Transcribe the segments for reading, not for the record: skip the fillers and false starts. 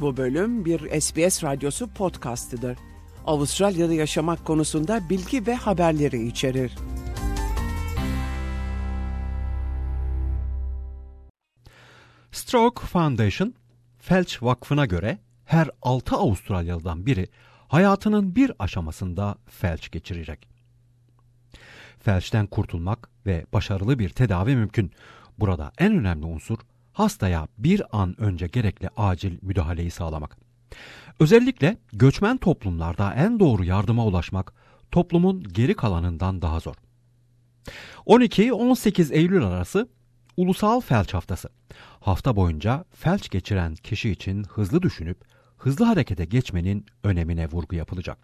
Bu bölüm bir SBS Radyosu podcastidir. Avustralya'da yaşamak konusunda bilgi ve haberleri içerir. Stroke Foundation, Felç Vakfı'na göre her 6 Avustralyalı'dan biri hayatının bir aşamasında felç geçirecek. Felçten kurtulmak ve başarılı bir tedavi mümkün. Burada en önemli unsur hastaya bir an önce gerekli acil müdahaleyi sağlamak. Özellikle göçmen toplumlarda en doğru yardıma ulaşmak toplumun geri kalanından daha zor. 12-18 Eylül arası Ulusal Felç Haftası. Hafta boyunca felç geçiren kişi için hızlı düşünüp hızlı harekete geçmenin önemine vurgu yapılacak.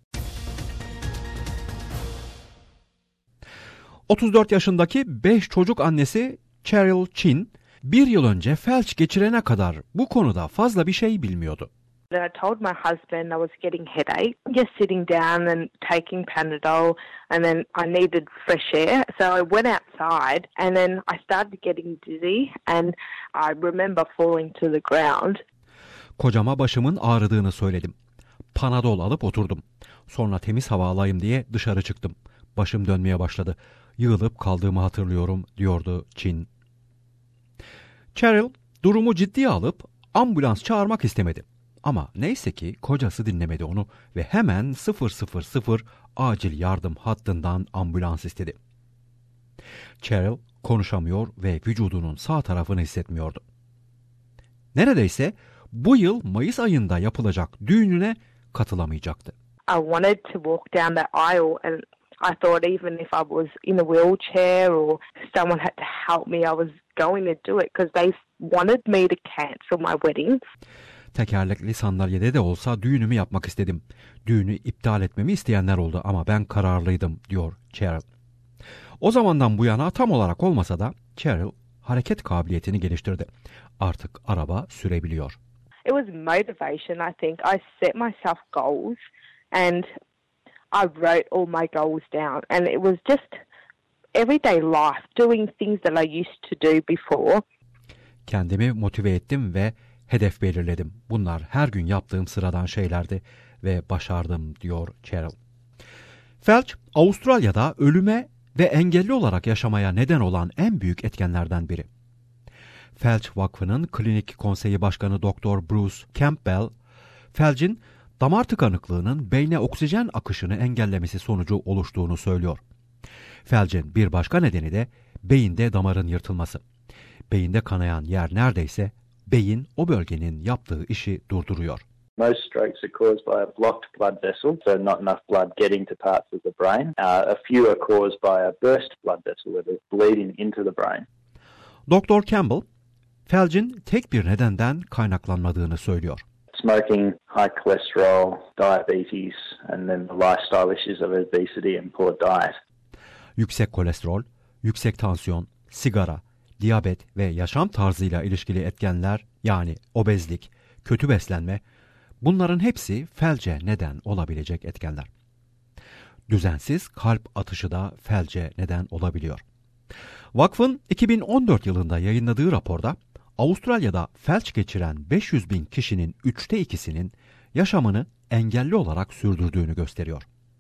34 yaşındaki 5 çocuk annesi Cheryl Chin, bir yıl önce felç geçirene kadar bu konuda fazla bir şey bilmiyordu. I told my husband I was getting headache, just sitting down and taking Panadol, and then I needed fresh air. So I went outside and then I started getting dizzy and I remember falling to the ground. Kocama başımın ağrıdığını söyledim. Panadol alıp oturdum. Sonra temiz hava alayım diye dışarı çıktım. Başım dönmeye başladı. Yığılıp kaldığımı hatırlıyorum, diyordu Chin. Cheryl durumu ciddiye alıp ambulans çağırmak istemedi. Ama neyse ki kocası dinlemedi onu ve hemen 000 acil yardım hattından ambulans istedi. Cheryl konuşamıyor ve vücudunun sağ tarafını hissetmiyordu. Neredeyse bu yıl Mayıs ayında yapılacak düğününe katılamayacaktı. I wanted to walk down the aisle and I thought even if I was in a wheelchair or someone had to help me, I was going to do it because they wanted me to cancel my wedding. Tekerlekli sandalyede de olsa düğünümü yapmak istedim. Düğünü iptal etmemi isteyenler oldu ama ben kararlıydım, diyor Cheryl. O zamandan bu yana tam olarak olmasa da Cheryl hareket kabiliyetini geliştirdi. Artık araba sürebiliyor. It was motivation, I think. I set myself goals and I wrote all my goals down and it was just everyday life, doing things that I used to do before. Kendimi motive ettim ve hedef belirledim. Bunlar her gün yaptığım sıradan şeylerdi ve başardım, diyor Cheryl. Felç, Avustralya'da ölüme ve engelli olarak yaşamaya neden olan en büyük etkenlerden biri. Felç Vakfı'nın klinik konseyi başkanı Dr. Bruce Campbell, felcin damar tıkanıklığının beyne oksijen akışını engellemesi sonucu oluştuğunu söylüyor. Felcin bir başka nedeni de beyinde damarın yırtılması. Beyinde kanayan yer neredeyse beyin o bölgenin yaptığı işi durduruyor. Most strokes are caused by a blocked blood vessel, so not enough blood getting to parts of the brain. A few are caused by a burst blood vessel, where there's bleeding into the brain. Dr. Campbell, felcin tek bir nedenden kaynaklanmadığını söylüyor. Smoking, high cholesterol, diabetes, and then the lifestyle issues of obesity and poor diet. Yüksek kolesterol, yüksek tansiyon, sigara, diyabet ve yaşam tarzıyla ilişkili etkenler, yani obezlik, kötü beslenme, bunların hepsi felce neden olabilecek etkenler. Düzensiz kalp atışı da felce neden olabiliyor. Vakfın 2014 yılında yayınladığı raporda Avustralya'da felç geçiren 500.000 kişinin 2/3'inin yaşamını engelli olarak sürdürdüğünü gösteriyor.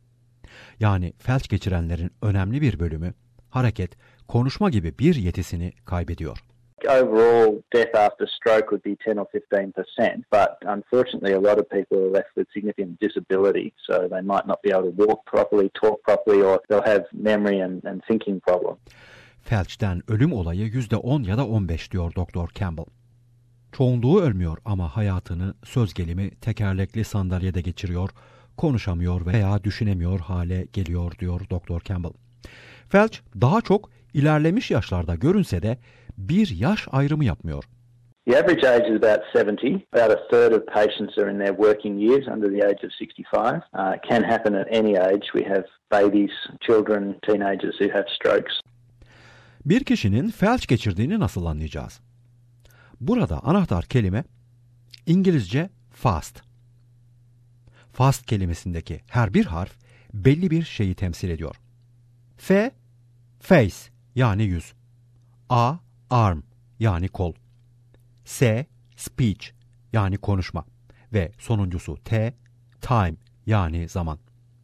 Yani felç geçirenlerin önemli bir bölümü hareket, konuşma gibi bir yetisini kaybediyor. Overall, death after stroke would be 10 or 15%, but unfortunately a lot of people are left with significant disability, so they might not be able to walk properly, talk properly, or they'll have memory and thinking problems. Felçten ölüm olayı %10 ya da 15, diyor Dr. Campbell. Çoğunluğu ölmüyor ama hayatını söz gelimi tekerlekli sandalyede geçiriyor, konuşamıyor veya düşünemiyor hale geliyor, diyor Dr. Campbell. Felç daha çok ilerlemiş yaşlarda görünse de bir yaş ayrımı yapmıyor. The average age is about 70. About a third of patients are in their working years under the age of 65. Can happen at any age. We have babies, children, teenagers who have strokes. Bir kişinin felç geçirdiğini nasıl anlayacağız? Burada anahtar kelime İngilizce fast. Fast kelimesindeki her bir harf belli bir şeyi temsil ediyor. F, face yani yüz. A, arm yani kol. S, speech yani konuşma. ve sonuncusu T, time yani zaman.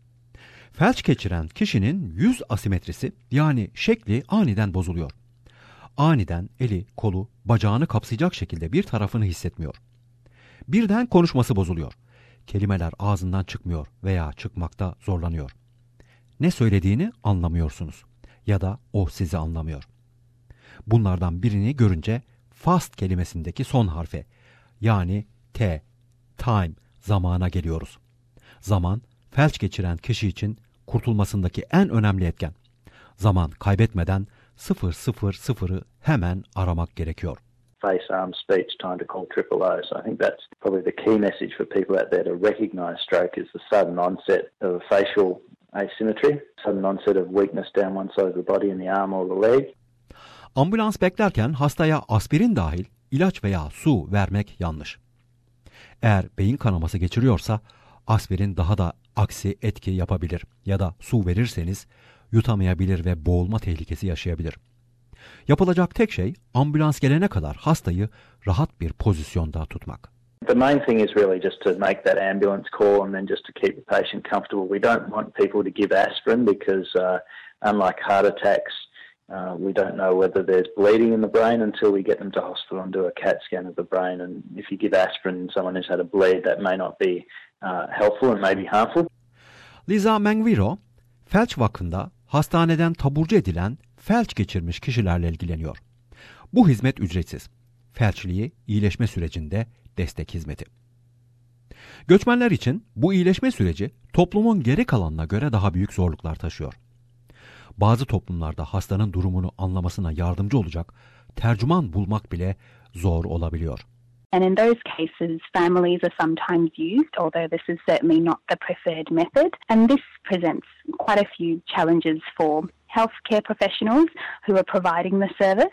Felç geçiren kişinin yüz asimetrisi yani şekli aniden bozuluyor. Aniden eli, kolu, bacağını kapsayacak şekilde bir tarafını hissetmiyor. Birden konuşması bozuluyor. Kelimeler ağzından çıkmıyor veya çıkmakta zorlanıyor. Ne söylediğini anlamıyorsunuz ya da o sizi anlamıyor. Bunlardan birini görünce fast kelimesindeki son harfe yani T, time, zamana geliyoruz. Zaman, felç geçiren kişi için kurtulmasındaki en önemli etken. Zaman kaybetmeden 000'ı hemen aramak gerekiyor. Face, arm, speech, time to call AAO. So I think that's probably the key message for people out there to recognise stroke is the sudden onset of facial asymmetry, sudden onset of weakness down one side of the body in the arm or the leg. Ambulans beklerken hastaya aspirin dahil ilaç veya su vermek yanlış. Eğer beyin kanaması geçiriyorsa aspirin daha da aksi etki yapabilir ya da su verirseniz yutamayabilir ve boğulma tehlikesi yaşayabilir. Yapılacak tek şey ambulans gelene kadar hastayı rahat bir pozisyonda tutmak. The main thing is really just to make that ambulance call and then just to keep the patient comfortable. We don't want people to give aspirin because unlike heart attacks, we don't know whether there's bleeding in the brain until we get them to hospital and do a CAT scan of the brain. And if you give aspirin to someone who's had a bleed, that may not be helpful and may be harmful. Liza Mangviro, felç vakfında hastaneden taburcu edilen felç geçirmiş kişilerle ilgileniyor. Bu hizmet ücretsiz. Felçliği iyileşme sürecinde destek hizmeti. Göçmenler için bu iyileşme süreci toplumun geri kalanına göre daha büyük zorluklar taşıyor. Bazı toplumlarda hastanın durumunu anlamasına yardımcı olacak tercüman bulmak bile zor olabiliyor. And in those cases, families are sometimes used, although this is certainly not the preferred method. And this presents quite a few challenges for healthcare professionals who are providing the service.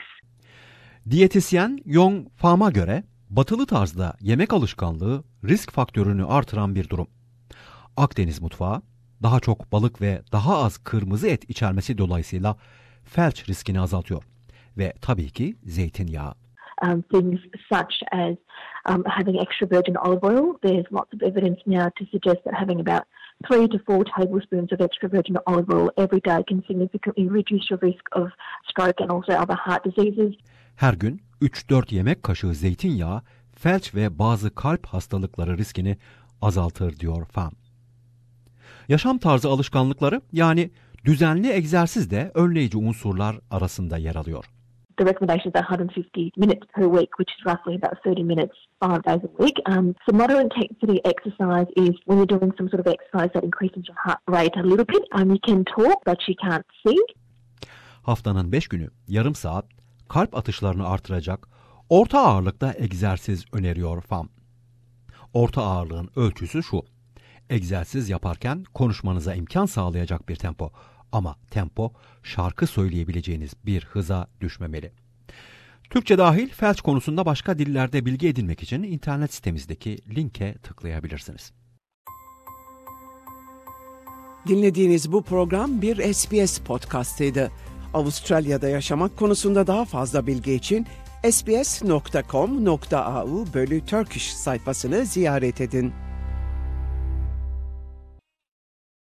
Diyetisyen Yong Pham'a göre batılı tarzda yemek alışkanlığı risk faktörünü artıran bir durum. Akdeniz mutfağı daha çok balık ve daha az kırmızı et içermesi dolayısıyla felç riskini azaltıyor. Ve tabii ki zeytinyağı. Things such as having extra virgin olive oil. There's lots of evidence now to suggest that having about 3 to 4 tablespoons of extra virgin olive oil every day can significantly reduce your risk of stroke and also other heart diseases. Her gün 3-4 yemek kaşığı zeytinyağı felç ve bazı kalp hastalıkları riskini azaltır diyor Pham. Yaşam tarzı alışkanlıkları yani düzenli egzersiz de önleyici unsurlar arasında yer alıyor. The recommendations are 150 minutes per week, which is roughly about 30 minutes 5 days a week. So moderate intensity exercise is when you're doing some sort of exercise that increases your heart rate a little bit. You can talk, but you can't sing. Haftanın 5 günü yarım saat kalp atışlarını artıracak orta ağırlıkta egzersiz öneriyor Pham. Orta ağırlığın ölçüsü şu. Egzersiz yaparken konuşmanıza imkan sağlayacak bir tempo. Ama tempo şarkı söyleyebileceğiniz bir hıza düşmemeli. Türkçe dahil felç konusunda başka dillerde bilgi edinmek için internet sitemizdeki linke tıklayabilirsiniz. Dinlediğiniz bu program bir SBS podcastıydı. Avustralya'da yaşamak konusunda daha fazla bilgi için sbs.com.au/Turkish sayfasını ziyaret edin.